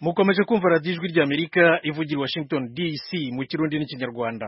mukomeje kumva radiyo ijwi ry'Amerika ivugira i Washington DC mu Kirundi n'Ikinyarwanda.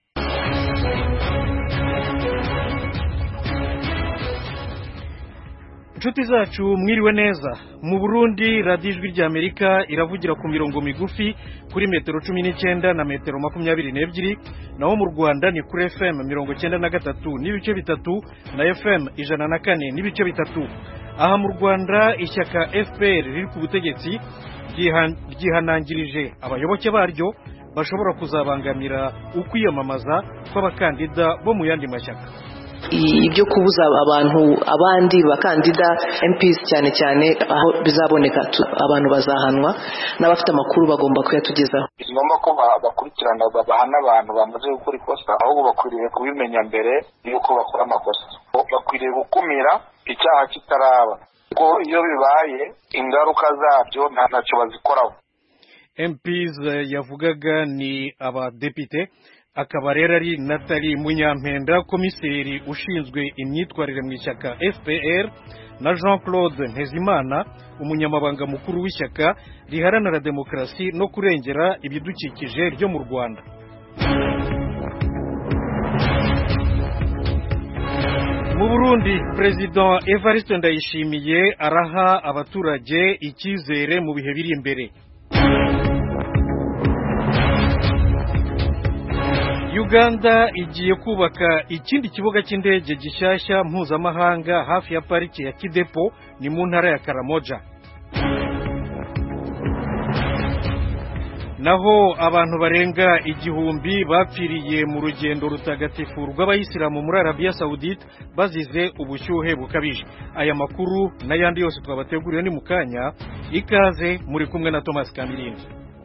Inshuti zacu mwiriwe neza. Mu Burundi radiyo ijwi ry'Amerika iravugira ku mirongo migufi kuri metero 19 na metero 22, naho mu Rwanda ni kuri FM 93 n'ibice bitatu na FM 104 n'ibice bitatu. Aha mu Rwanda ishyaka FPR riri ku butegetsi ryihanangirije abayoboke baryo bashobora kuzabangamira ukwiyamamaza kw'abakandida bo mu yandi mashyaka. Ibyo kubuza abandi bakandida MPs cyane aho bizaboneka abantu bazahanwa n'abafite amakuru bagomba kuyatugezaho. Ngomba ko bakurikirana bahana abantu bamaze gukora ikosa, ahubwo bakwiriye kubimenya mbere yuko bakora amakosa. Bakwiriye gukumira icyaha kitaraba, ko iyo bibaye ingaruka zabyo ntacyo bazikoraho. MPs yavugaga ni abadepite, akaba rero ari Nathalie Munyampenda, komiseri ushinzwe imyitwarire mu ishyaka FPR, na Jean-Claude Ntezimana, umunyamabanga mukuru w'ishyaka riharanira demokarasi no kurengera ibidukikije ryo mu Rwanda. Mu Burundi President Evariste Ndayishimiye araha abaturage icyizere mu bihe biri imbere. Uganda igiye kubaka ikindi kibuga cy'indege gishyashya mpuzamahanga hafi ya pariki ya Kidepo, ni mu ntara ya Karamoja. Naho abantu barenga 1000 bapfiriye mu rugendo rutagatifu rw'abayisilamu muri Arabia Saudite bazize ubushyuhe bukabije. Aya makuru n'ayandi yose twabateguriye ni mukanya, ikaze muri kumwe na Thomas Kamilindi.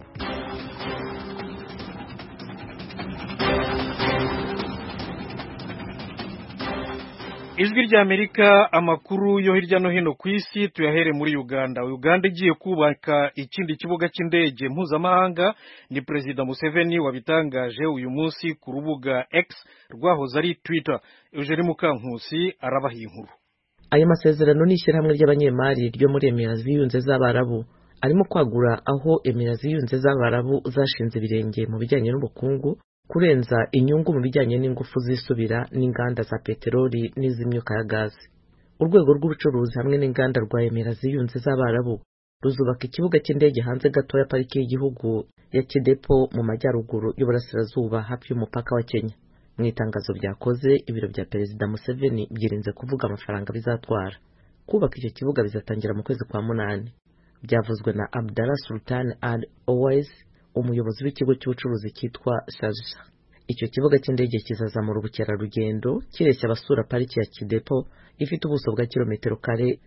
Ijwi ry'Amerika, amakuru yo hirya no hino ku isi tuyahere muri Uganda. Uganda igiye kubaka ikindi kibuga cy'indege mpuzamahanga, ni Perezida Museveni wabitangaje uyu munsi ku rubuga X rwahoze ari Twitter. Eugene Mukankusi arabaha inkuru. Aya masezerano ni ishyirahamwe ry'abanyemari ryo muri Emirates Ziyunze z'Abarabu, arimo kwagura aho Emirates Ziyunze z'Abarabu zashinze ibirenge mu bijyanye n'ubukungu, kurenza inyungu mu bijyanye n'ingufu zisubira n'inganda za peteroli n'izimyuka ya gazi. Urwego rw'ubucuruzi hamwe n'inganda rwa Emirates Ziyunze z'Abarabu ruzubaka ikibuga cy'indege hanze gato ya pariki y'igihugu ya Kidepo mu majyaruguru y'uburasirazuba hafi y'umupaka wa Kenya. Mu itangazo byakoze, ibiro bya Perezida Museveni byirinze kuvuga amafaranga bizatwara. Kubaka icyo kibuga bizatangira mu kwezi kwa munani. Byavuzwe na Abdallah Sultan Al-Owais, umuyobozi w'ikigo cy'ubucuruzi cyitwa Sharjah. Icyo kibuga cy'indege kizazamura ubukerarugendo kireshya abasura pariki ya Kidepo ifite ubuso bwa kilometero kare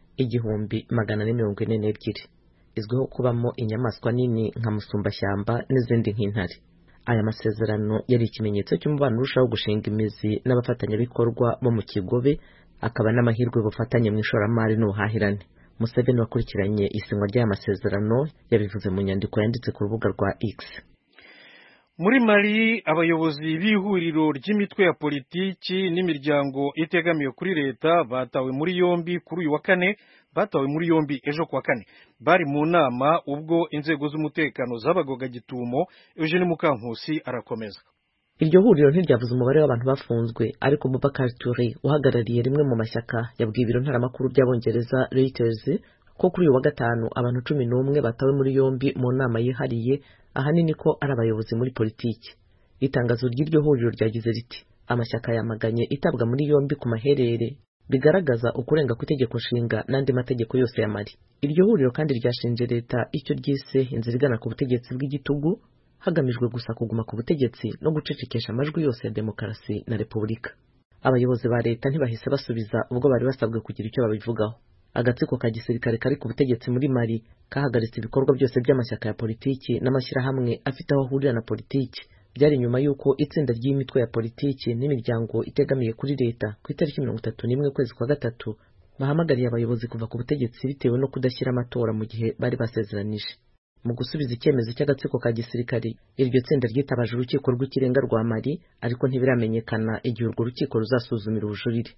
1442. Izwiho kubamo inyamaswa nini nka musumbashyamba n'izindi nk'intare. Aya masezerano yari ikimenyetso cy'umubano urushaho gushinga imizi n'abafatanyabikorwa bo mu Kigobe, akaba n'amahirwe bufatanye mu ishoramari n'ubuhahirane. Museveni wakurikiranye isinywa ry'aya masezerano yabivuze mu nyandiko yanditse ku rubuga rwa X. Muri Mali abayobozi b'ihuriro ry'imitwe ya politiki n'imiryango itegamiye kuri leta batawe muri yombi kuri uyu wa kane, batawe muri yombi ejo kuwa kane. Bari mu nama ubwo inzego z'umutekano zabagoga gitumo. Eugene Mukankusi arakomeza. Iryo huriro ntiryavuze umubare w'abantu bafunzwe, ariko Boubacar Touré uhagarariye rimwe mu mashyaka yabwiye ibiro ntaramakuru by'Abongereza Reuters ko kuri uyu wa gatanu abantu 11 batawe muri yombi mu nama yihariye, ahanini ko ari abayobozi muri politiki. Itangazo ry'iryo huriro ryagize riti amashyaka yamaganye itabwa muri yombi ku maherere bigaragaza ukurenga ku itegeko nshinga n'andi mategeko yose ya Mali. Iryo huriro kandi ryashinje leta icyo ryise inzira igana ku butegetsi bw'igitugu, hagamijwe gusa kuguma ku butegetsi no gucecekesha amajwi yose ya demokarasi na repubulika. Abayobozi ba leta ntibahise basubiza ubwo bari basabwe kugira icyo babivugaho. Agatsiko ka gisirikare kari ku butegetsi muri Mali kahagaritse ibikorwa byose by'amashyaka ya politiki n'amashyirahamwe afite aho ahurira na politiki. Byari nyuma y'uko itsinda ry'imitwe ya politiki n'imiryango itegamiye kuri leta ku itariki 31 kwezi kwa gatatu bahamagariye abayobozi kuva ku butegetsi bitewe no kudashyira amatora mu gihe bari basezeranije. Mu gusubiza icyemezo cy'agatsiko ka gisirikare, iryo tsinda ryitabaje urukiko rw'ikirenga rwa Mali, ariko ntibiramenyekana igihe urwo rukiko ruzasuzumira ubujurire.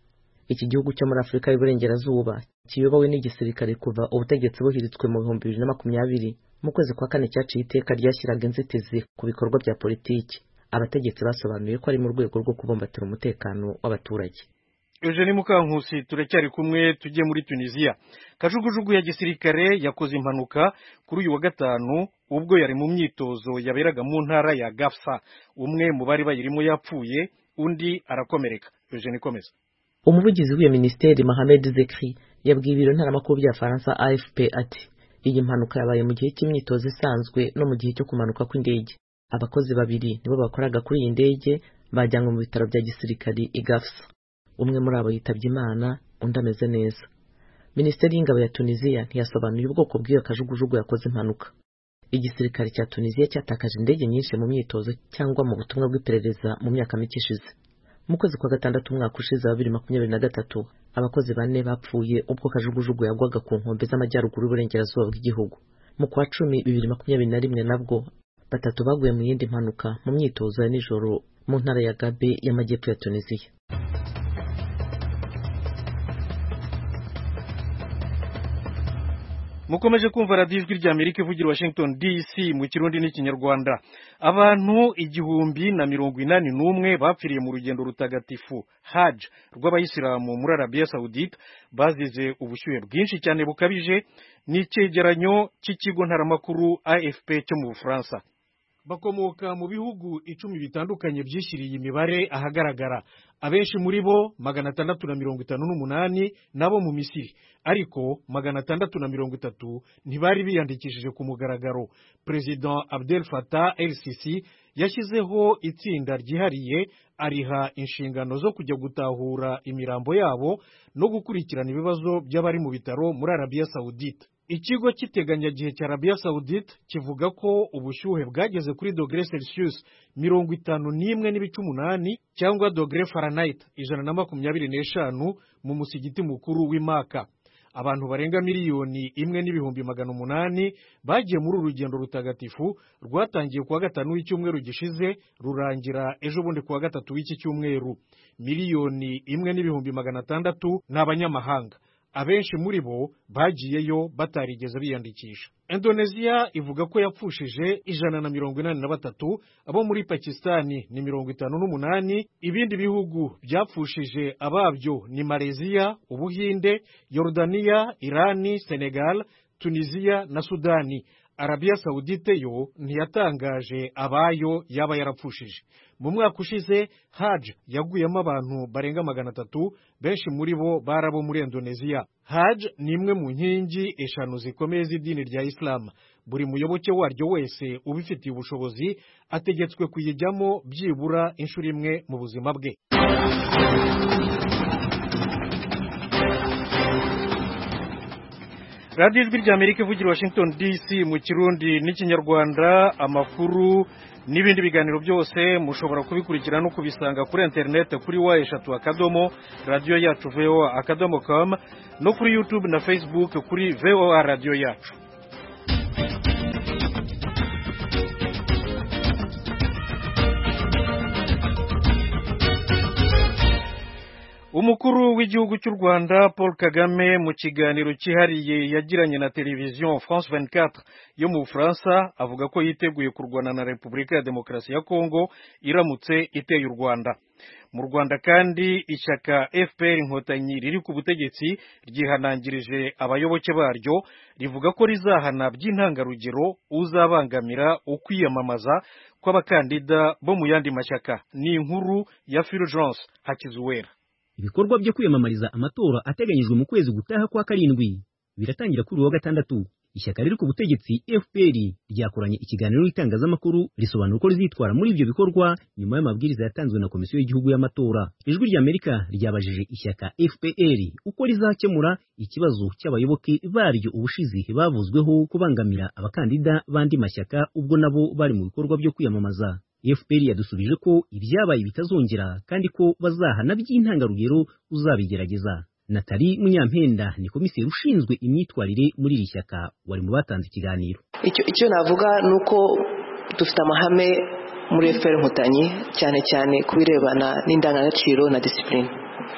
iki gihugu cyo muri Afurika y'Uburengerazuba kiyobowe n'igisirikare kuva ubutegetsi buhiritswe mu 2020 mu kwezi kwa kane cyaciye iteka ryashyiraga inzitizi ku bikorwa bya politiki. Abategetsi basobanuye ko ari mu rwego rwo kubumbatira umutekano w'abaturage. Eugenie Mukankusi, turacyari kumwe tujye muri Tunisia. Kajugujugu ya gisirikare yakoze impanuka kuri uyu wa gatanu ubwo yari mu myitozo yaberaga mu ntara ya Gafsa. Umwe mu bari bayirimo yapfuye, undi arakomereka. Eugenie, komeza. Umuvugizi w'iyo ministeri Mohamed Zekri yabwiye ibiro ntaramakuru bya Faransa AFP ati iyi mpanuka yabaye mu gihe cy'imyitozo isanzwe no mu gihe cyo kumanuka kw'indege. Abakozi babiri nibo bakoraga kuri iyi ndege bajyanywe mu bitaro bya gisirikari i Gafsa. Umwe muri abo yitabye Imana, undi ameze neza. Minisiteri y'ingabo ya Tunisia ntiyasobanuye ubwoko bw'iyo kajugujugu yakoze impanuka. Igisirikare cya Tunisia cyatakaje indege nyinshi mu myitozo cyangwa mu butumwa bw'iperereza mu myaka mike ishize. Mu kwezi kwa gatandatu umwaka ushize wa 2023 abakozi 4 bapfuye ubwo kajugujugu yagwaga ku nkombe z'amajyaruguru y'uburengerazuba bw'igihugu. Mu kwa 10 2021 nabwo 3 baguye mu yindi mpanuka mu myitozo ya nijoro mu ntara ya Gabe y'amajyepfo ya Tunisia. Mukomeje kumva radiyo ijwi rya Amerika ivugira Washington DC mu Kirundi n'Ikinyarwanda. Abantu 181 bapfiriye mu rugendo rutagatifu Hajj rw'abayisilamu muri Arabia Saudite bazize ubushyuhe bwinshi cyane bukabije, n'icyegeranyo cy'ikigo ntaramakuru AFP cyo mu Bufaransa. Bakomoka mu bihugu 10 bitandukanye byishyiriye imibare ahagaragara. Abenshi muri bo 658 nabo mu Misiri, ariko 630 ntibari biyandikishije ku mugaragaro. President Abdel Fattah el-Sisi yashyizeho itsinda ryihariye ariha inshingano zo kujya gutahura imirambo yabo no gukurikirana ibibazo by'abari mu bitaro muri Arabia Saudite. Ikigo cy'iteganyagihe cya Arabia Saudite kivuga ko ubushyuhe bwageze kuri °C 51.8 cyangwa °Fahrenheit 125 mu musigiti mukuru w'Imaka. Abantu barenga miliyoni 1.800 bagiye muri urugendo rutagatifu rwatangiye kuwa gatanu w'icyumweru gishize rurangira ejo bundi kuwa gatatu w'iki cyumweru. Miliyoni 1.600 n'abanyamahanga. Abenshi muri bo bagiyeyo batarigeze biyandikisha. Indonesia ivuga ko yapfushije 183, abo muri Pakistani ni 58, ibindi bihugu byapfushije ababyo ni Malaysia, Ubuhinde, Yordania, Irani, Senegal, Tunisia na Sudani. Arabia Saudite yo ntiyatangaje abayo yaba yarapfushije. Mu mwaka ushize Hajj yaguyemo abantu barenga 300, benshi muri bo barabo muri Indonesia. Hajj ni imwe mu nkingi eshanu zikomeye z'idini rya Islam. Buri muyoboke waryo wese ubifitiye ubushobozi ategetswe kuyijyamo byibura inshuro imwe mu buzima bwe. Radio ijwi rya Amerika ivugira Washington DC mu Kirundi n'Ikinyarwanda. Amakuru n'ibindi biganiro byose mushobora kubikurikira no kubisanga kuri internet kuri wa3.radio-yacu.voa.com no kuri YouTube na Facebook kuri VOA Radio Yacu. Umukuru w'igihugu cy'u Rwanda Paul Kagame mu kiganiro cyihariye yagiranye na televiziyo France 24 yo mu Bufaransa avuga ko yiteguye kurwana na Repubulika ya Demokarasi ya Kongo iramutse iteye u Rwanda. Mu Rwanda kandi ishyaka FPR Inkotanyi riri ku butegetsi ryihanangirije abayoboke baryo rivuga ko rizahana by'intangarugero uzabangamira ukwiyamamaza kw'abakandida bo mu yandi mashyaka. Ni inkuru ya Fulgence Hakizuwera. Ibikorwa byo kwiyamamariza amatora ateganyijwe mu kwezi gutaha kwa 7 biratangira kuri wa gatandatu. Ishyaka riri ku butegetsi FPR ryakoranye ikiganiro n'itangazamakuru risobanura uko rizitwara muri ibyo bikorwa nyuma y'amabwiriza yatanzwe na Komisiyo y'Igihugu y'Amatora. Ijwi rya Amerika ryabajije ishyaka FPR uko rizakemura ikibazo cy'abayoboke baryo ubushize bavuzweho kubangamira abakandida bandi mashyaka ubwo nabo bari mu bikorwa byo kwiyamamaza. FPR yadusubije ko ibyabaye bitazongera kandi ko bazahana by'intangarugero uzabigerageza. Natali Munyampenda ni komiseri ushinzwe imyitwarire muri iri shyaka wari mu batanze ikiganiro. Icyo navuga nuko dufite amahame muri FPR Inkotanyi cyane cyane kubirebana n'indangagaciro na discipline.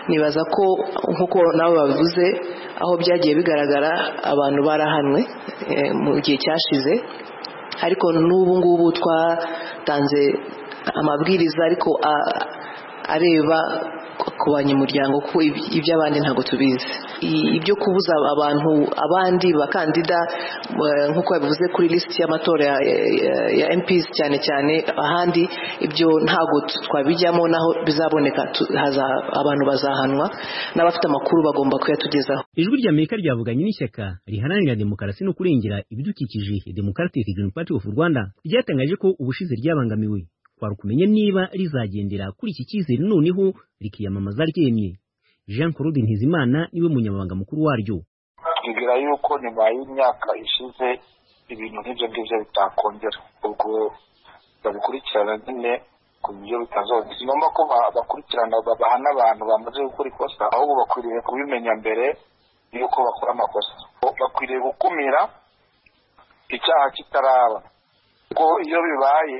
nibaza ko nkuko nabo bavuze aho byagiye bigaragara abantu barahanwe mu gihe cyashize, ariko n'ubu ngubu twatanze amabwiriza ariko areba ku banyamuryango ko iby'abandi ntabwo tubizi. Ibyo kubuza abantu abandi bakandida nk'uko babivuze kuri lisiti y'amatora ya MPs cyane cyane ahandi, ibyo ntabwo twabijyamo, naho bizaboneka abantu bazahanwa n'abafite amakuru bagomba kuyatugezaho. Ijwi ry'Amerika ryavuganye n'ishyaka riharanira demokarasi no kurengera ibidukikije Democratic Green Party of Rwanda ryatangaje ko ubushize ryabangamiwe, kwari kumenya niba rizagendera kuri iki cyizere noneho rikiyamamaza ryemye. Jean Claude Ntizimana niwe munyamabanga mukuru waryo. Twibwira yuko nyuma y'imyaka ishize ibintu nk'ibyo ngibyo bitakongera, ubwo babikurikirana nyine ku buryo bitazongera. Si ngombwa ko bakurikirana bahana abantu bamaze gukora ikosa, ahubwo bakwiriye kubimenya mbere yuko bakora amakosa. Bakwiriye gukumira icyaha kitaraba, kuko iyo bibaye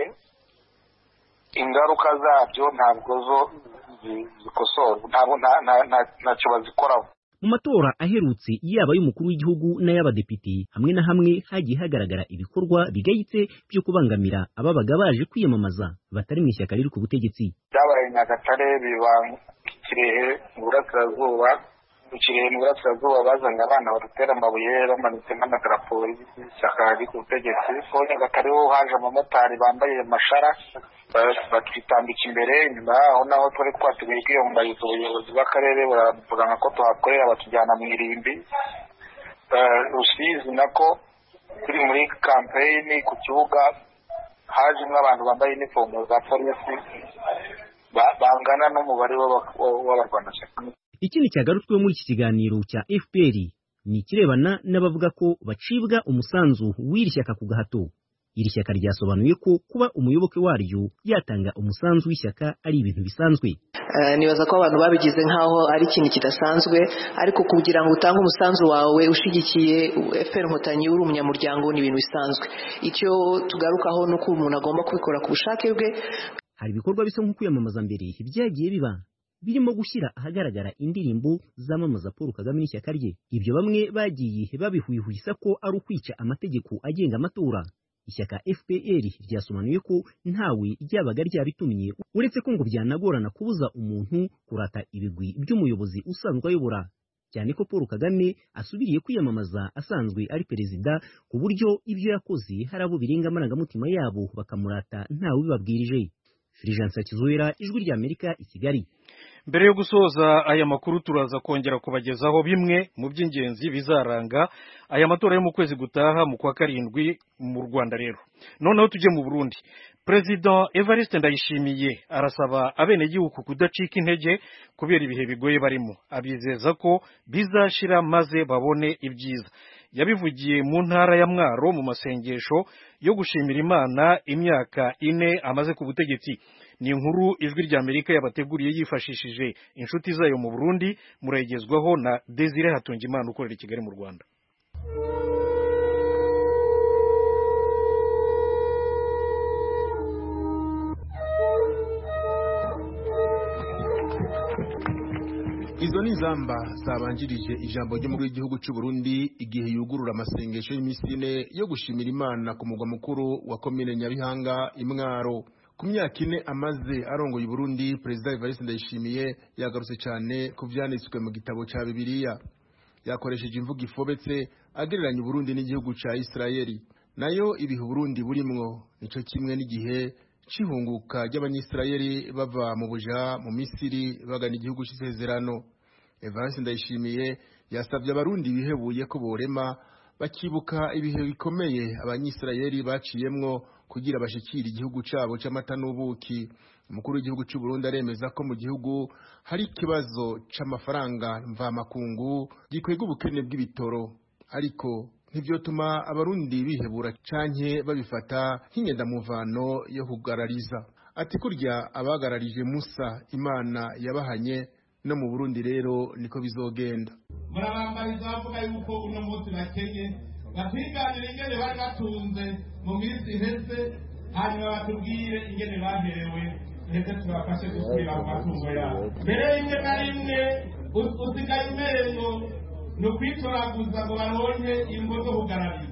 ingaruka zabyo ntabwo zo zikosorwa, ntacyo bazikoraho. Mu matora aherutse yaba y'umukuru w'igihugu n'ay'abadepite hamwe na hamwe hagiye hagaragara ibikorwa bigayitse byo kubangamira ababaga baje kwiyamamaza batari mu ishyaka riri ku butegetsi. Byabaye Nyagatare, biba Kirehe mu burasirazuba. Kirehe mu burasirazuba bazanye abana badutera amabuye bamanitse n'amadarapo y'ishyaka riri ku butegetsi. Ko Nyagatare ho haje abamotari bambaye amashara batwitambika imbere, nyuma yaho naho twari twateguye kwiyamamariza ubuyobozi bw'akarere buravuga ko tuhakorera batujyana mu irimbi. Rusizi nako turi muri campaign ku kibuga hajemo abantu bambaye inifomu za polisi bangana n'umubare w'abarwanashyaka. Ikindi cyagarutsweho muri iki kiganiro cya FPR ni ikirebana n'abavuga ko bacibwa umusanzu w'iri shyaka ku gahato. Iri shyaka ryasobanuye ko kuba umuyoboke waryo yatanga umusanzu w'ishyaka ari ibintu bisanzwe. Nibaza ko abantu babigize nkaho ari ikintu kidasanzwe, ariko kugira ngo utange umusanzu wawe ushigikiye FPR Inkotanyi uri umunyamuryango ni ibintu bisanzwe. Icyo tugarukaho ni uko umuntu agomba kubikora ku bushake bwe. Hari ibikorwa bisa nko kwiyamamaza mbere byagiye biba birimo gushyira ahagaragara indirimbo zamamaza Paul Kagame n'ishyaka rye. Ibyo bamwe bagiye babihwihwisa ko ari ukwica amategeko agenga amatora. Ishyaka FPR ryasobanuye ko ntawe ryabaga ryabitumiye, uretse ko ngo byanagorana kubuza umuntu kurata ibigwi by'umuyobozi usanzwe ayobora, cyane ko Paul Kagame asubiriye kwiyamamaza asanzwe ari perezida, ku buryo ibyo yakoze hari abo birenga amarangamutima yabo bakamurata ntawe bibabwirije. Fulgence Kizuera, Ijwi ry'Amerika, i Kigali. Mbere yo gusoza aya makuru turaza kongera kubagezaho bimwe mu by'ingenzi bizaranga aya matora yo mu kwezi gutaha mu kwa karindwi mu Rwanda. Rero noneho tujye mu Burundi. President Evariste Ndayishimiye arasaba abenegihugu kudacika intege kubera ibihe bigoye barimo. Abizeza ko bizashira maze babone ibyiza. Yabivugiye mu ntara ya Mwaro mu masengesho yo gushimira Imana imyaka 4 amaze ku butegetsi. Ni inkuru Ijwi ry'Amerika yabateguriye yifashishije inshuti zayo mu Burundi, murayigezwaho na Desire Hatungimana ukorera i Kigali mu Rwanda. Izo ni zamba zabanjirije ijambo ryo mu gihugu cy'u Burundi igihe yugurura amasengesho y'imisine yo gushimira Imana ku mugwa mukuru wa komine Nyabihanga Imwaro. Ku myaka 4 amaze arongoye u Burundi, Perezida Evariste Ndayishimiye yagarutse cyane ku vyanditswe mu gitabo ca Bibiliya. Yakoresheje imvugo ifobetse agereranya u Burundi n'igihugu ca Israeli. Nayo ibihe Burundi burimwo nico kimwe n'igihe c'ihunguka ry'Abanyisraeli bava mu buja mu Misiri bagana igihugu c'isezerano. Evariste Ndayishimiye yasabye abarundi bihebuye ko borema bakibuka ibihe bikomeye Abanyisraeli baciyemwo kugira bashikira igihugu cabo c'amata n'ubuki. Umukuru w'igihugu cy'u Burundi aremeza ko mu gihugu hari ikibazo c'amafaranga mvamakungu gikwega ubukene bw'ibitoro, ariko ntivyotuma abarundi bihebura canke babifata nk'inyendamuvano yo kugarariza. Ati kurya abagararije Musa Imana yabahanye no mu Burundi rero niko bizogenda. Murabambariza bavuga yuko uno munsi bakenye batwiganira ingene bari batunze mu minsi iheze, hanyuma batubwire ingene baherewe ndetse tubafashe gusubira mu matungo yabo. Mbere y'imwe na rimwe usigaye umengo ni ukwitoraguza ngo baronke ingo zo kugarariza.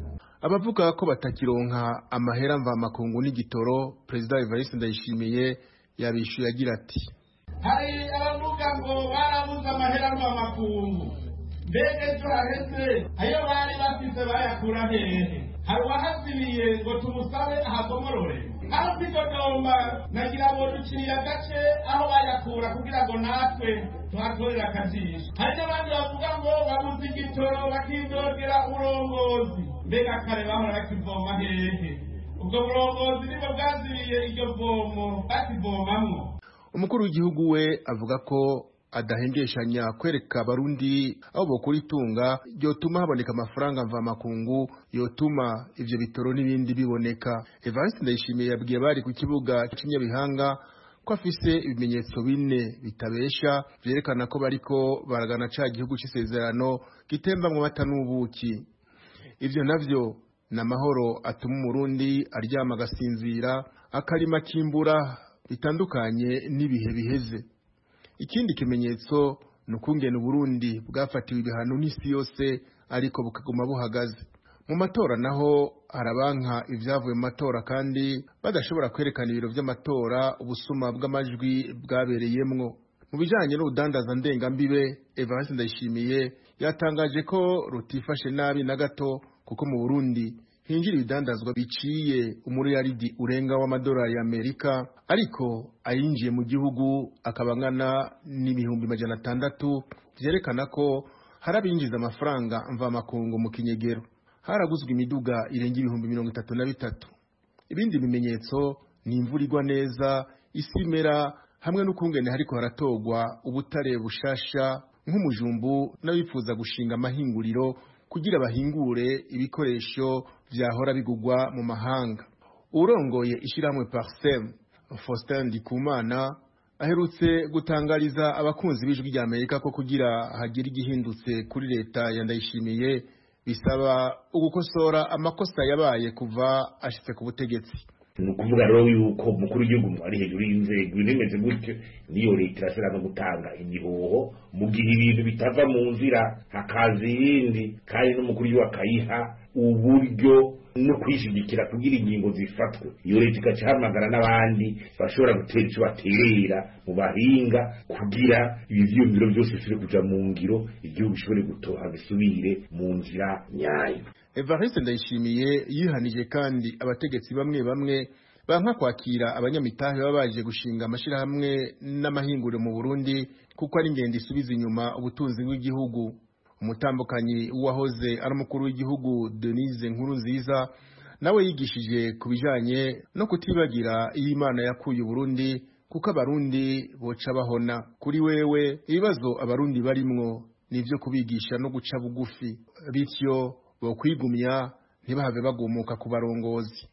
Abavuga ko batakironka amahera mvamakungu n'igitoro, Perezida Evariste Ndayishimiye yabishuye agira ati: hari abavuga ngo barabuze amahera mvamakungu, mbega ejo haheze ayo bari bafise bayakura hehe? hari uwahasibiye ngo tumusabe ahagomorore? hafi Dodoma nagira ngo duciye agace aho bayakura kugira ngo natwe tuhakorera akajisho. hari n'abandi bavuga ngo babuze igitoro bakidogera uburongozi, mbega kare bahora bakivoma hehe? ubwo burongozi nibwo bwaziriye iryo vomo bakivomamwo. Umukuru w'igihugu we avuga ko adahengeshanya kwereka abarundi aho bokura itunga yotuma haboneka amafaranga mvamakungu yotuma ivyo bitoro n'ibindi biboneka. Evariste Ndayishimiye yabwiye bari ku kibuga cy'Inyabihanga ko afise ibimenyetso bine bitabesha vyerekana ko bariko baragana ca gihugu c'isezerano gitembamwo amata n'ubuki. Ivyo navyo n'amahoro atuma umurundi aryama agasinzira, akarima kimbura bitandukanye n'ibihe biheze. Ikindi kimenyetso nukungena Burundi bwafatiwe ibihano n'isi yose ariko bukaguma buhagaze. Mu matora naho harabanka ivyavuye mu matora kandi badashobora kwerekana ibiro vy'amatora ubusuma bw'amajwi bwabereyemwo. Mu bijanye n'ubudandaza ndengambibe, Evariste Ndayishimiye yatangaje ko rutifashe nabi na gato kuko mu Burundi hinjira ibidandazwa biciye umuriyaridi urenga w'amadolari y'Amerika, ariko ayinjiye mu gihugu akabangana n'ibihumbi 600, vyerekana ko harabinjiza amafaranga mvamakungu mu kinyegero. Haraguzwe imiduga irenga ibihumbi 33. Ibindi bimenyetso ni imvura igwa neza, isimera, hamwe n'ukungene hariko haratogwa ubutare bushasha nk'umujumbu n'abifuza gushinga amahinguriro kugira bahingure ibikoresho vyahora bigugwa mu mahanga. Urongoye ishiramwe Parsem, Faustin Ndikumana, aherutse gutangariza abakunzi b'ijwi rya Amerika ko kugira hagira igihindutse kuri leta ya Ndayishimiye bisaba ugukosora amakosa yabaye kuva ashitse ku butegetsi. Nukuvuga rero yuko umukuru w'igihugu ari hejuru y'inzego nimeze gutyo, niyo leta irashobora no gutanga imihoho mu gihe ibintu bitava mu nzira hakaza ibindi, kandi n'umukuru w'igihugu akayiha uburyo no kwishigikira kugira ingingo zifatwe. Iyo leta igacahamagara n'abandi bashobora gutera ico baterera mu bahinga kugira ivyiyumviro byose bishobore kuja mu ngiro, igihugu gishobore gutoha gisubire mu nzira nyayo. Evariste Ndayishimiye yihanije kandi abategetsi bamwe bamwe banka kwakira abanyamitahe babaje gushinga amashirahamwe n'amahinguriro mu Burundi kuko ari ingendo isubiza inyuma ubutunzi bw'igihugu. Umutambukanyi wahoze ari umukuru w'igihugu Denise Nkurunziza nawe yigishije kubijanye no kutibagira Imana yakuye Burundi kuko abarundi boca bahona. Kuri wewe ibibazo abarundi barimwo nivyo kubigisha no guca bugufi, bityo bokwigumya ntibahave bagumuka ku barongozi.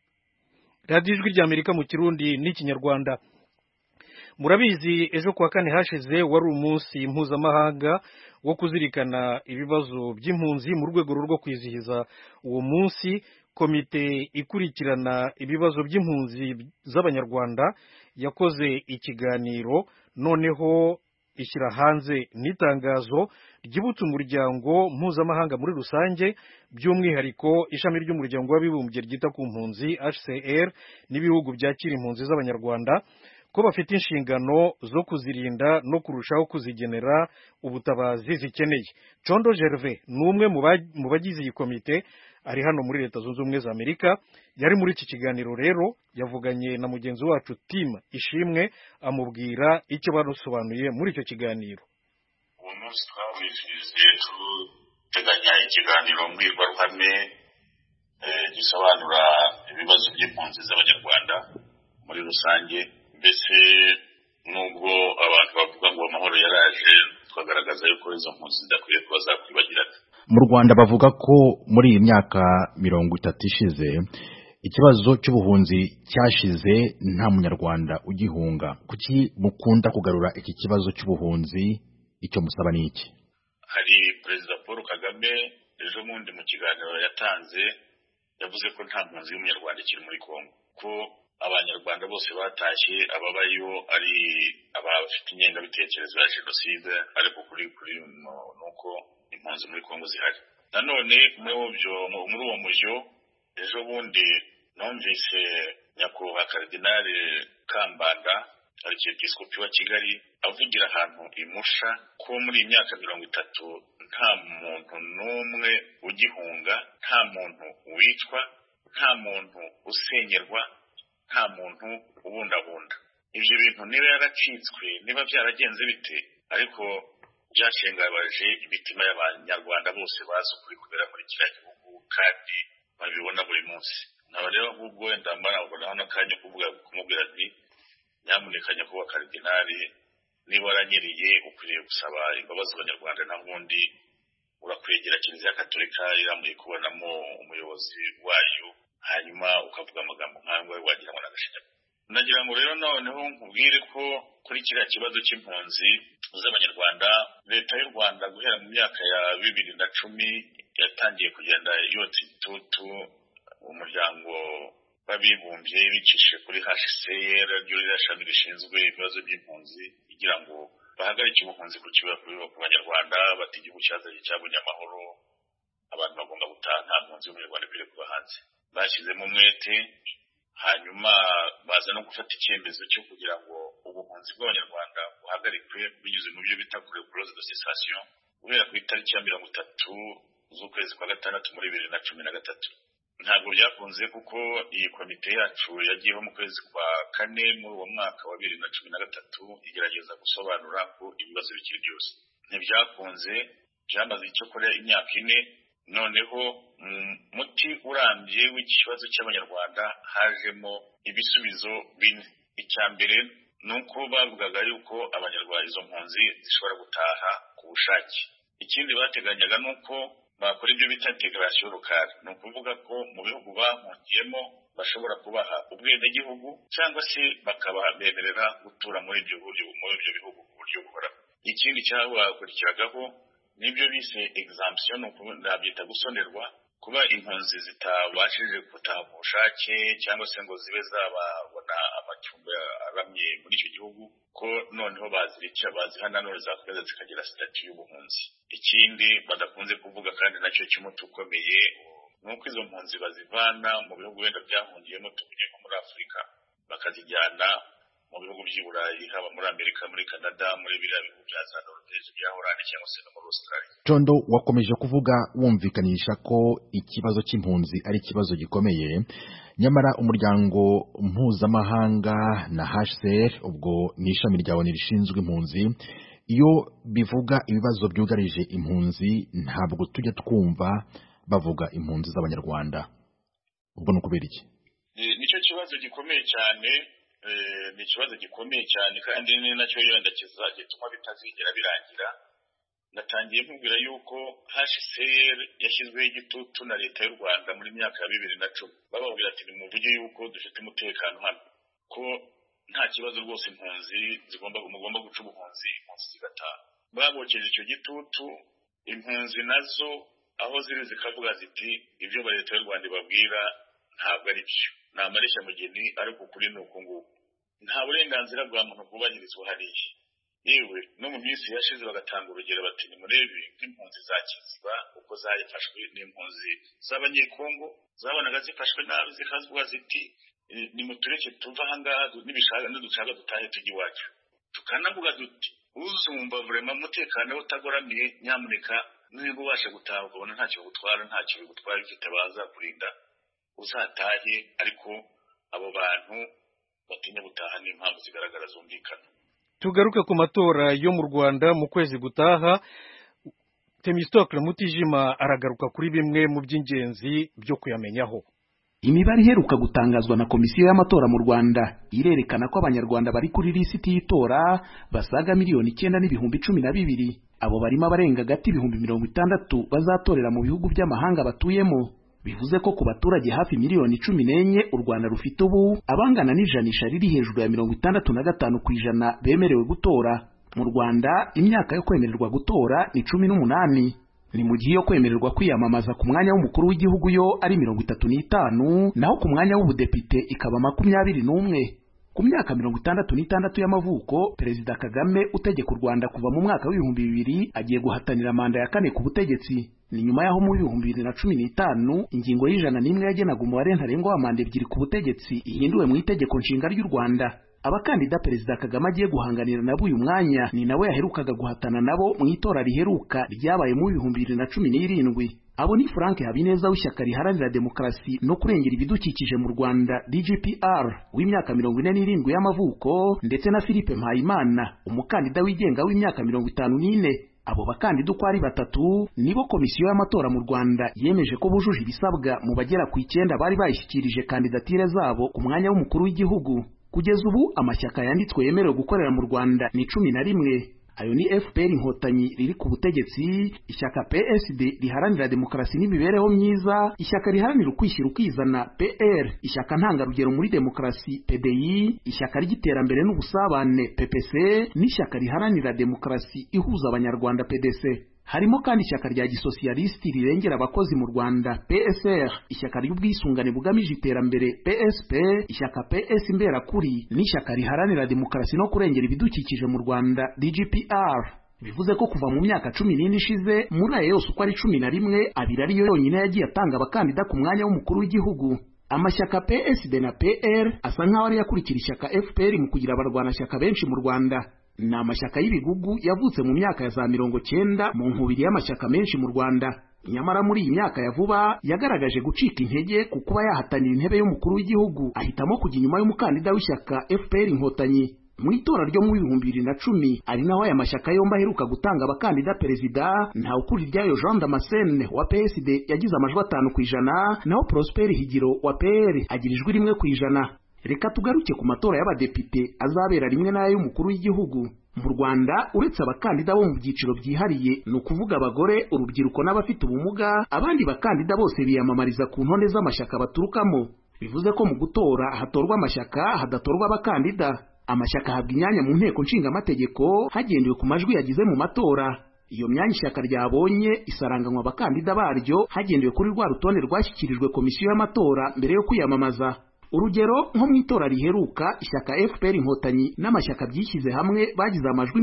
Radio Ijwi rya Amerika mu Kirundi n'Ikinyarwanda. Murabizi ejo kwa kane hashize wari umunsi mpuzamahanga wo kuzirikana ibibazo by'impunzi. Mu rwego rwo kwizihiza uwo munsi, komite ikurikirana ibibazo by'impunzi z'Abanyarwanda yakoze ikiganiro, noneho ishyira hanze n'itangazo ryibutsa umuryango mpuzamahanga muri rusange, by'umwihariko ishami ry'umuryango w'abibumbye ryita ku mpunzi HCR n'ibihugu byakira impunzi z'Abanyarwanda ko bafite inshingano zo kuzirinda no kurushaho kuzigenera ubutabazi zikeneye. Condo Gervais n'umwe mu bagize iyi komite ari hano muri Leta Zunze Ubumwe za Amerika, yari muri iki kiganiro rero yavuganye na mugenzi wacu Tim Ishimwe amubwira icyo barusobanuye muri icyo kiganiro. Uwo munsi twawizihije tuteganya ikiganiro mbwirwaruhame gisobanura ibibazo by'impunzi z'Abanyarwanda muri rusange. Mbese nubwo abantu bavuga ngo amahoro yaraje, twagaragaza yuko izo mpunzi zidakwiye kuba zakwibagirana. Mu Rwanda bavuga ko muri iyi myaka 30 ishize ikibazo cy'ubuhunzi cyashize nta munyarwanda ugihunga. Kuki mukunda kugarura iki kibazo cy'ubuhunzi? Icyo musaba ni iki? Hari Perezida Paul Kagame ejo mundi mu kiganiro yatanze yavuze ko nta mpunzi y'umunyarwanda kiri muri Kongo, ko abanyarwanda bose batashye ababayo ari abafite ingengabitekerezo ya jenoside, ariko kuri nuko impunzi muri Kongo zihari. Nanone muri uwo mujyo ejo bundi numvise nyakubahwa Karidinali Kambanda Arkiyepiskopi wa Kigali avugira ahantu imusha ko muri imyaka 30 nta muntu n'umwe ugihunga, nta muntu wicwa, nta muntu usenyerwa, nta muntu ubundabunda. Ibyo bintu niba yaracitswe, niba byaragenze bite, ariko byashengabaje imitima y'abanyarwanda bose bazi ukuri kubera muri kiriya gihugu kandi babibona buri munsi. Naba rero ahubwo wenda mbarabona hano akanya kumubwira ati nyamuneka nyakubahwa Karidinali, niba waranyiriye ukwiriye gusaba imbabazi abanyarwanda, n'ubundi urakwegera Kiliziya Gatolika iramuye kubonamo umuyobozi wayo, hanyuma ukavuga amagambo nk'ayo wagira ngo n'agashinyaguro. Nagira ngo rero noneho nkubwire ko kuri kiriya kibazo cy'impunzi z'abanyarwanda, leta y'u Rwanda guhera mu myaka ya 2010 yatangiye kugenda yotsa igitutu umuryango w'abibumbye bicishije kuri HCR, ryo rirashami rishinzwe ibibazo by'impunzi, kugira ngo bahagarike ubuhunzi ku banyarwanda, bati igihugu cyabonye amahoro, abantu bagomba gutaha, nta mpunzi y'umunyarwanda ikwiriye kuba hanze. Bashyizemo umwete, hanyuma baza no gufata icyemezo cyo kugira ngo ubuhunzi bw'abanyarwanda buhagarikwe binyuze mu byo bita clause de cessation guhera ku itariki ya 30 z'ukwezi kwa gatandatu muri 2013. Ntabwo byakunze kuko iyi komite yacu yagiyeho mu kwezi kwa kane muri uwo mwaka wa 2013 igerageza gusobanura ko ibibazo bikiri byose. Ntibyakunze, byamaze icyo kora imyaka 4. Noneho muti urambye w'ikibazo cy'abanyarwanda hajemo ibisubizo bine. Icya mbere nuko bavugaga yuko abanyarwanda izo mpunzi zishobora gutaha ku bushake. Ikindi bateganyaga nuko bakora ibyo bita integration locale, ni ukuvuga ko mu bihugu bahungiyemo bashobora kubaha ubwenegihugu cyangwa se bakababemerera gutura muri ibyo bihugu ku buryo buhoraho. Ikindi cyabakurikiragaho nibyo bise exemption, nabyita gusonerwa, kuba impunzi zitabashije gutaha ku bushake cyangwa se ngo zibe zababona amacumbi aramye muri icyo gihugu, ko noneho bazihana none zakomeza zikagira statut y'ubuhunzi. Ikindi badakunze kuvuga kandi nacyo cy'umuti ukomeye, nuko izo mpunzi bazivana mu bihugu wenda byahungiyemo, tuvuge nko muri Afurika, bakazijyana mu bihugu by'i Burayi, haba muri Amerika, muri Canada, muri biriya bihugu bya za Norvège, bya Hollande cyangwa se no muri Australia. Condo, wakomeje kuvuga wumvikanisha ko ikibazo cy'impunzi ari ikibazo gikomeye, nyamara umuryango mpuzamahanga na HCR, ubwo ni ishami rya ONU rishinzwe impunzi, iyo bivuga ibibazo byugarije impunzi ntabwo tujya twumva bavuga impunzi z'abanyarwanda. Ubwo ni ukubera iki? Nicyo kibazo gikomeye cyane, ni ikibazo gikomeye cyane kandi ni nacyo yenda kizagituma bitazigera birangira. Natangiye nkubwira yuko HCR yashyizweho igitutu na leta y'u Rwanda muri myaka ya 2010, bababwira ati nimuvuge yuko dufite umutekano hano, ko nta kibazo rwose impunzi mugomba guca ubuhunzi, impunzi zigataha. Babokeje icyo gitutu, impunzi nazo aho ziri zikavuga ziti ibyo leta y'u Rwanda ibabwira ntabwo ari byo, ni amareshya mugeni, ariko kuri ni uko nguko nta burenganzira bwa muntu bwubahirizwa hariya. Yewe no mu minsi yashize bagatanga urugero bati nimurebe nk'impunzi za Kiziba uko zayifashwe n'impunzi z'abanyekongo, zabonaga zifashwe nabi, zikavuga ziti nimutureke tuva ahangaha, nidushaka dutahe tujya iwacu. Tukanavuga duti uzumva vraiment umutekano utagoramiye, nyamuneka niba ubasha gutaha ukabona ntacyo gutwara, ntacyo bigutwara bifite baza kurinda, uzatahe. Ariko abo bantu batinya gutaha n'impamvu zigaragara zumvikana. Tugaruke ku matora yo mu Rwanda mu kwezi gutaha. Temistocle Mutijima aragaruka kuri bimwe mu by'ingenzi byo kuyamenyaho. Imibare iheruka gutangazwa na komisiyo y'amatora mu Rwanda irerekana ko abanyarwanda bari kuri lisiti y'itora basaga 9,012,000. Abo barimo abarenga gati 60,000 bazatorera mu bihugu by'amahanga batuyemo. Bivuze ko ku baturage hafi 14,000,000 u Rwanda rufite ubu, abangana n'ijanisha riri hejuru ya 65% bemerewe gutora. Mu Rwanda imyaka yo kwemererwa gutora ni 18. ni mu gihe yo kwemererwa kwiyamamaza ku mwanya w'umukuru w'igihugu yo ari 35, naho ku mwanya w'ubudepite ikaba 21. Ku myaka 66 y'amavuko, Perezida Kagame utegeka u Rwanda kuva mu mwaka w'2000 agiye guhatanira manda ya 4 ku butegetsi. Ni nyuma yaho mu 2015 ingingo y'101 yagenaga umubare ntarengwa wa manda 2 ku butegetsi ihinduwe mu itegeko nshinga ry'u Rwanda. Abakandida Perezida Kagame agiye guhanganira nabo uyu mwanya ni nawe yaherukaga guhatana nabo mu itora riheruka ryabaye mu 2017. Abo ni Frank Habineza w'ishyaka riharanira demokarasi no kurengera ibidukikije mu Rwanda DGPR w'imyaka 47 y'amavuko, ndetse na Philippe Mpayimana umukandida wigenga w'imyaka 54. Abo bakandida uko ari batatu nibo komisiyo y'amatora mu Rwanda yemeje ko bujuje ibisabwa mu bagera ku 9 bari bayishyikirije kandidatire zabo ku mwanya w'umukuru w'igihugu. Kugeza ubu amashyaka yanditswe yemerewe gukorera mu Rwanda ni 11. Ayo ni FPR Inkotanyi riri ku butegetsi, ishyaka PSD riharanira demokarasi n'imibereho myiza, ishyaka riharanira ukwishyira ukizana PR, ishyaka ntangarugero muri demokarasi PDI, ishyaka ry'iterambere n'ubusabane PPC, n'ishyaka riharanira demokarasi ihuza abanyarwanda PDC. Harimo kandi ishyaka rya gisosiyalisti rirengera abakozi mu Rwanda PSR, ishyaka ry'ubwisungane bugamije iterambere PSP, ishyaka PS Imberakuri, n'ishyaka riharanira demokarasi no kurengera ibidukikije mu Rwanda DGPR. Bivuze ko kuva mu myaka 14 ishize muri ayo yose uko ari 11, abiri ariyo yonyine yagiye atanga abakandida ku mwanya w'umukuru w'igihugu. Amashyaka PSD na PR asa nk'aho ari yakurikira ishyaka FPR mu kugira abarwanashyaka benshi mu Rwanda. Ni amashyaka y'ibigugu yavutse mu myaka ya za 90 mu nkubiri y'amashyaka menshi mu Rwanda. Nyamara muri iyi myaka ya vuba yagaragaje gucika intege ku kuba yahatanira intebe y'umukuru w'igihugu, ahitamo kujya inyuma y'umukandida w'ishyaka FPR Inkotanyi. Mu itora ryo mu 2010 ari naho aya mashyaka yombi aheruka gutanga abakandida perezida, nta ukuri ryayo Jean Damascene wa PSD yagize amajwi 5%, naho Prosper Higiro wa PR agira ijwi 1%. Reka tugaruke ku matora y'abadepite azabera rimwe n'ay'umukuru w'igihugu. Mu Rwanda uretse abakandida bo mu byiciro byihariye, ni ukuvuga abagore, urubyiruko n'abafite ubumuga, abandi bakandida bose biyamamariza ku ntonde z'amashyaka baturukamo. Bivuze ko mu gutora hatorwa amashyaka, hadatorwa abakandida. Amashyaka ahabwa imyanya mu nteko nshingamategeko hagendewe ku majwi yagize mu matora. Iyo myanya ishyaka ryabonye isaranganywa abakandida baryo hagendewe kuri rwa rutonde rwashyikirijwe komisiyo y'amatora mbere yo kwiyamamaza. Urugero, nko mu itora riheruka ishyaka FPR Inkotanyi n'amashyaka byishyize hamwe bagize amajwi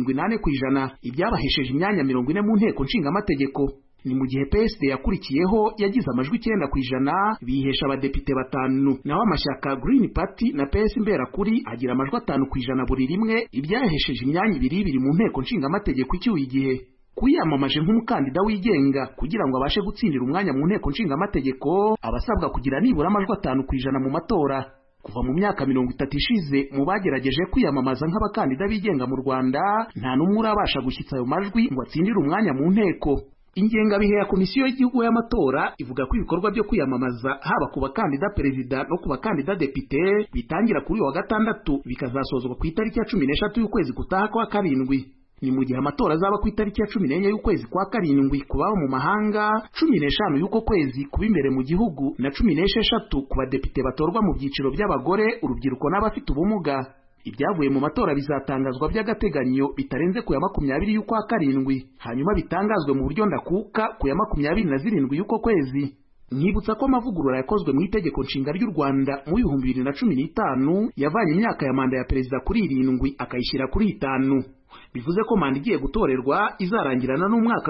78%, ibyabahesheje imyanya 40 mu nteko nshingamategeko. Ni mu gihe PSD yakurikiyeho yagize amajwi 9%, bihesha abadepite 5, naho amashyaka Green Party na PS Imberakuri agira amajwi 5% buri rimwe, ibyahesheje imyanya 2 mu nteko nshingamategeko icyuye igihe. Kwiyamamaje nk'umukandida wigenga kugira ngo abashe gutsindira umwanya mu nteko nshingamategeko, abasabwa kugira nibura amajwi 5% mu matora. Kuva mu myaka 30 ishize mu bagerageje kwiyamamaza nk'abakandida bigenga mu Rwanda, nta n'umwe urabasha gushyitsa ayo majwi ngo atsindire umwanya mu nteko. Ingengabihe ya komisiyo y'igihugu y'amatora ivuga ko ibikorwa byo kwiyamamaza haba ku bakandida perezida no ku bakandida depite bitangira kuri wa gatandatu bikazasozwa ku itariki ya 13 y'ukwezi gutaha kwa 7. Ni mu gihe amatora azaba ku itariki ya 14 y'ukwezi kwa 7 kubaho mu mahanga, 15 y'uko kwezi kuba imbere mu gihugu, na 16 ku badepite batorwa mu byiciro by'abagore, urubyiruko n'abafite ubumuga. Ibyavuye mu matora bizatangazwa by'agateganyo bitarenze ku ya 20 y'ukwa 7, hanyuma bitangazwe mu buryo ndakuka ku ya 27 y'uko kwezi. Nkibutsa ko amavugurura yakozwe mu itegeko nshinga ry'u Rwanda mu 2015 yavanye imyaka ya manda ya perezida kuri 7 akayishyira kuri 5. Bivuze ko manda igiye gutorerwa izarangirana n'umwaka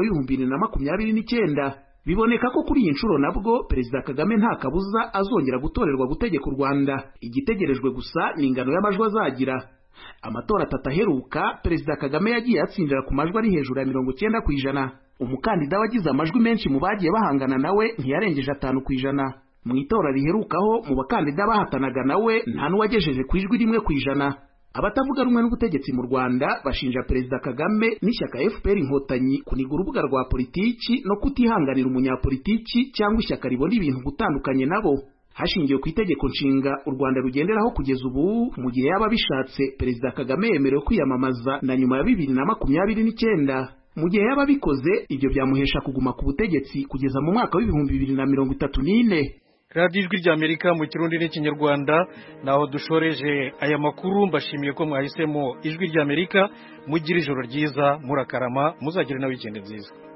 w'2029. Biboneka ko kuri iyi nshuro nabwo Perezida Kagame nta kabuza azongera gutorerwa gutegeka u Rwanda. Igitegerejwe gusa ni ingano y'amajwi azagira. Amatora atataheruka Perezida Kagame yagiye atsindira ku majwi ari hejuru ya 90%. Umukandida wagize amajwi menshi mu bagiye bahangana nawe ntiyarengeje 5%. Mu itora riherukaho mu bakandida bahatanaga nawe nta n'uwagejeje ku ijwi 1%. Abatavuga rumwe n'ubutegetsi mu Rwanda bashinja Perezida Kagame n'ishyaka FPR Inkotanyi kuniga urubuga rwa politiki no kutihanganira umunyapolitiki cyangwa ishyaka ribona ibintu gutandukanye nabo. Hashingiwe ku itegeko nshinga u Rwanda rugenderaho kugeza ubu, mu gihe yaba bishatse Perezida Kagame yemerewe kwiyamamaza na nyuma ya 2029. Mu gihe yaba bikoze ibyo byamuhesha kuguma ku butegetsi kugeza mu mwaka w'2034. Radio Ijwi ry'Amerika mu Kirundi n'Ikinyarwanda, naho dushoreje aya makuru. Mbashimiye ko mwahisemo Ijwi ry'Amerika. Mugira ijoro ryiza, murakarama, muzagire na weekend nziza.